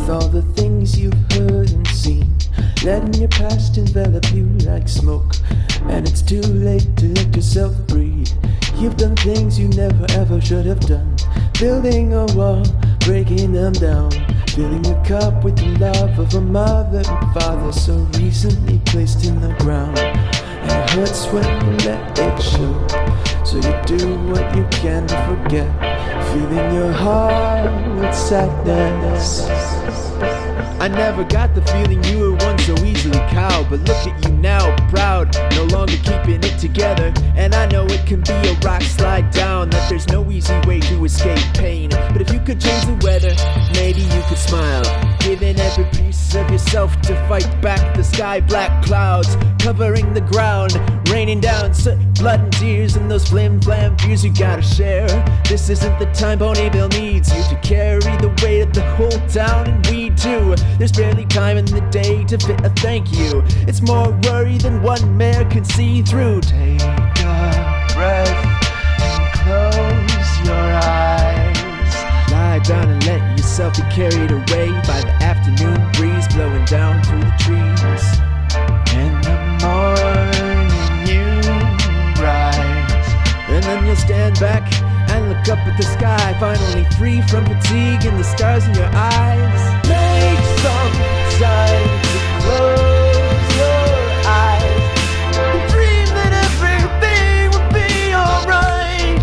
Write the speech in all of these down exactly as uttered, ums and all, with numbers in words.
with all the things you've heard and seen, letting your past envelop you like smoke. And it's too late to let yourself breathe. You've done things you never ever should have done, building a wall, breaking them down, filling your cup with the love of a mother and father so recently placed in the ground. And it hurts when you let it show, so you do what you can to forget, filling your heart with sadness. I never got the feeling you were one so easily cowed, but look at you now, proud, no longer keeping it together. And I know it can be a rock slide down, that there's no easy way to escape pain. But if you could change the weather, maybe you could smile, giving every piece of yourself to fight back the sky black clouds covering the ground, raining down soot, blood and tears, and those flim flam fears you gotta share. This isn't the time Ponyville needs you to carry the weight of the whole town, and we do. There's barely time in the day to fit a thank you. It's more worry than one mare can see through. Take a breath and close your eyes. Lie down and let yourself be carried away by the afternoon breeze blowing down through the trees. In the morning you rise, and then you'll stand back and look up at the sky, finally free from fatigue and the stars in your eyes. Make some time to close your eyes and dream that everything will be alright.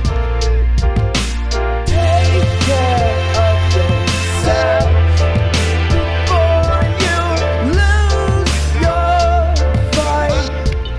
Take care of yourself before you lose your fight.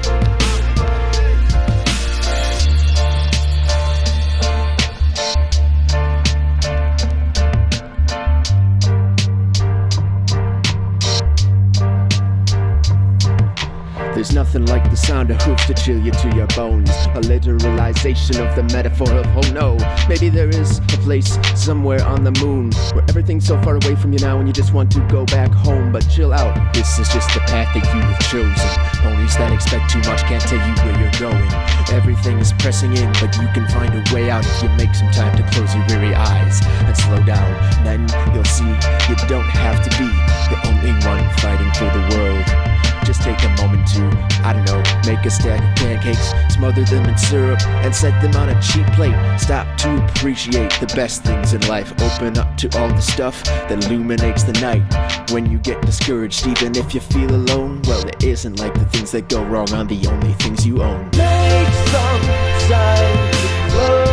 There's nothing like the sound of hooves to chill you to your bones. A literalization of the metaphor of oh no. Maybe there is a place somewhere on the moon where everything's so far away from you now and you just want to go back home. But chill out, this is just the path that you have chosen. Ponies that expect too much can't tell you where you're going. Everything is pressing in, but you can find a way out if you make some time to close your weary eyes and slow down. Then you'll see you don't have to be the only one fighting for the world. Just take a moment to, I don't know, make a stack of pancakes, smother them in syrup, and set them on a cheap plate. Stop to appreciate the best things in life. Open up to all the stuff that illuminates the night. When you get discouraged, even if you feel alone, well, it isn't like the things that go wrong are the only things you own. Make some time to close